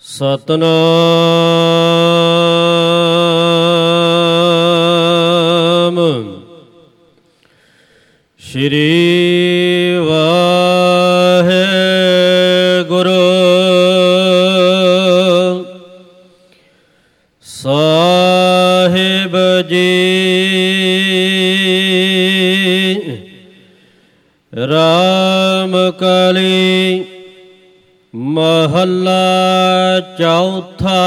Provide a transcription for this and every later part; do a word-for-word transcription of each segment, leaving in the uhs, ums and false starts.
ਸਤਿਨਾਮ ਸ਼੍ਰੀ ਵਾਹਿਗੁਰੂ ਸਾਹਿਬ ਜੀ। ਰਾਮ ਕਲੀ ਮਹੱਲਾ ਚੌਥਾ।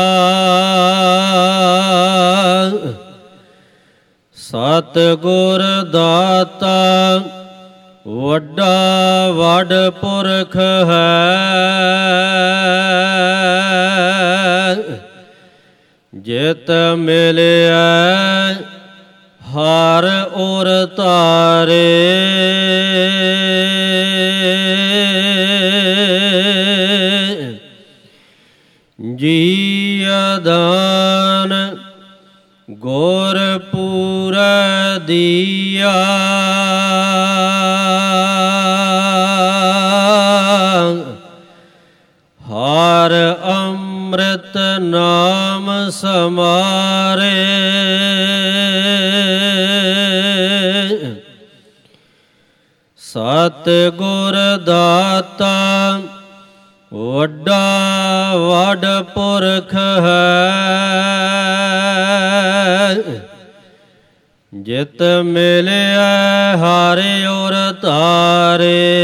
ਸਤਿਗੁਰ ਦਾਤਾ ਵੱਡਾ ਵਡ ਪੁਰਖ ਹੈ, ਜਿਤ ਮਿਲਿਆ ਹਰਿ ਉਰ ਤਾਰੇ। ਜੀ ਅਦਾਨ ਗੁਰ ਪੂਰਾ ਦੀਆ, ਹਰਿ ਅੰਮ੍ਰਿਤ ਨਾਮ ਸਮਾਰੇ। ਸਤਿਗੁਰ ਦਾਤਾ ਵੱਡਾ ਵਡ ਪੁਰਖ ਹੈ, ਜਿਤ ਮਿਲਿਆ ਹਰਿ ਉਰ ਤਾਰੇ।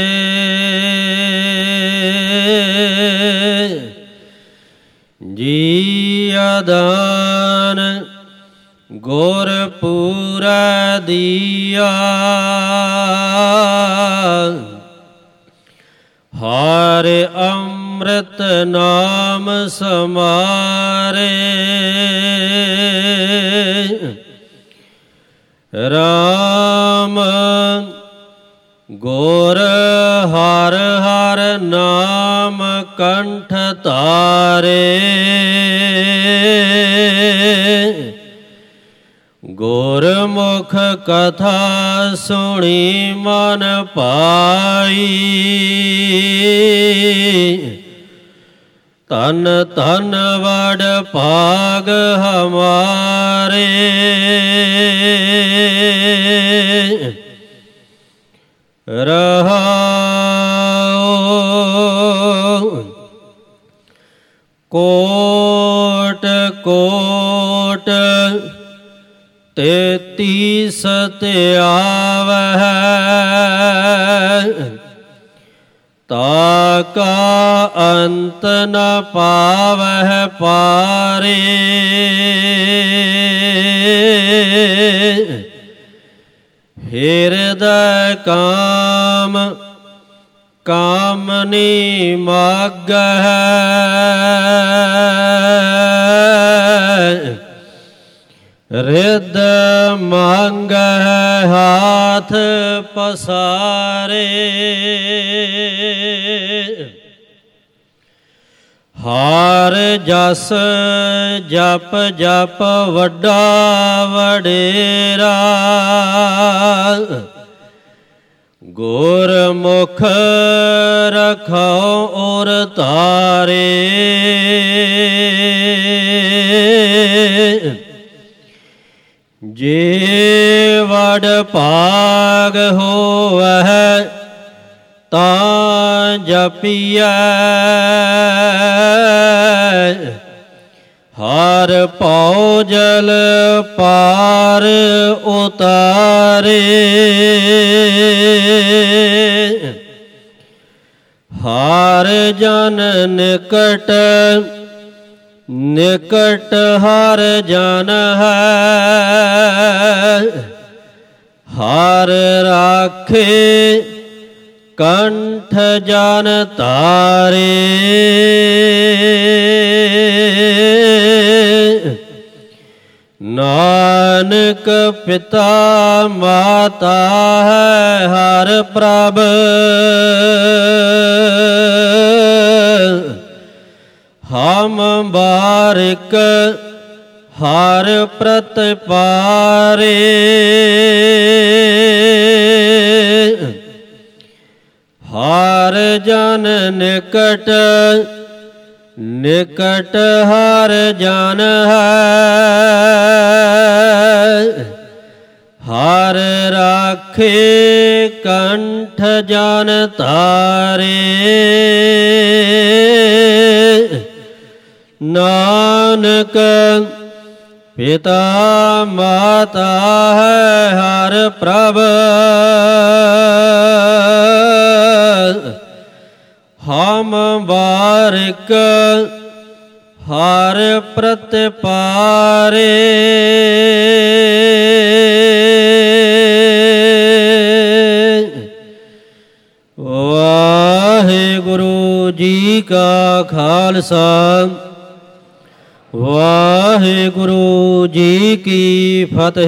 ਜੀ ਅਦਾਨ ਗੁਰ ਪੂਰਾ ਦੀਆ, ਹਰਿ ਅੰਮ੍ਰਿਤ ਨਾਮ ਸਮਾਰੇ। ਰਾਮ ਗੁਰ ਹਰਿ ਹਰਿ ਨਾਮ ਕੰਠ ਧਾਰੇ। ਗੁਰਮੁਖ ਕਥਾ ਸੁਣੀ ਮਨ ਪਾਈ, ਧਨ ਧਨ ਵਡ ਭਾਗ ਹਮਾਰੇ। ਰਹਾਉ ਕੋਟ ਕੋਟ ਤੇਤੀ ਸਤਿਆਵਹਿ, ਤਾਕਾ ਅੰਤ ਨ ਪਾਵਹਿ ਪਾਰੇ। ਹਿਰਦੈ ਕਾਮ ਕਾਮਨੀ ਮਾਗਹਿ, ਰਿਦ ਮੰਗਹਿ ਹਾਥ ਪਸਾਰੇ। ਹਰਿ ਜਸ ਜਪ ਜਪ ਵੱਡਾ ਵਡੇਰਾ, ਗੁਰਮੁਖ ਰਖੋ ਉਰ ਤਾਰੇ। ਜੇ ਵਡ ਭਾਗ ਹੋਵੈ ਤਾਂ ਜਪੀਐ, ਹਰਿ ਭਉ ਜਲ ਪਾਰ ਉਤਾਰੇ। ਹਰਿ ਜਨ ਨਿਕਟ ਨਿਕਟ ਹਰਿ ਜਨ ਹੈ, ਹਰਿ ਰਾਖੇ ਕੰਠ ਜਨ ਤਾਰੇ। ਨਾਨਕ ਪਿਤਾ ਮਾਤਾ ਹੈ ਹਰਿ ਪ੍ਰਭ, ਹਮ ਬਾਰਿਕ ਹਰ ਪ੍ਰਤਿਪਾਰੇ। ਹਰ ਜਨ ਨਿਕਟ ਨਿਕਟ ਹਰ ਜਨ ਹੈ, ਹਰ ਰਾਖੇ ਕੰਠ ਜਨ ਧਾਰੇ। ਨਾਨਕ ਪਿਤਾ ਮਾਤਾ ਹੈ ਹਰ ਪ੍ਰਭ, ਹਮ ਬਾਰਿਕ ਹਰ ਪ੍ਰਤਿਪਾਰੇ। ਵਾਹਿਗੁਰੂ ਜੀ ਕਾ ਖਾਲਸਾ, ਵਾਹਿਗੁਰੂ ਜੀ ਕੀ ਫਤਿਹ।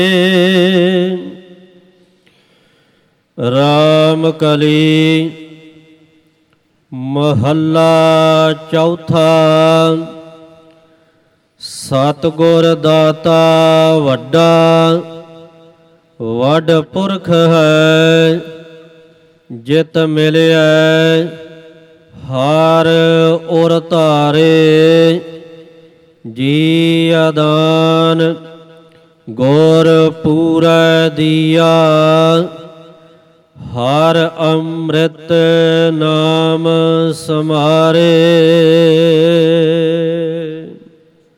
ਰਾਮ ਕਲੀ ਮਹੱਲਾ ਚੌਥਾ। ਸਤਿਗੁਰ ਦਾਤਾ ਵੱਡਾ, ਵੱਡ ਪੁਰਖ ਹੈ। ਜਿਤ ਮਿਲਿਆ ਹਰ ਉਰ ਧਾਰੇ, ਜੀ ਆਦਾਨ ਗੁਰ ਪੂਰੈ ਦੀਆ। ਹਰ ਅੰਮ੍ਰਿਤ ਨਾਮ ਸਮਾਰੇ।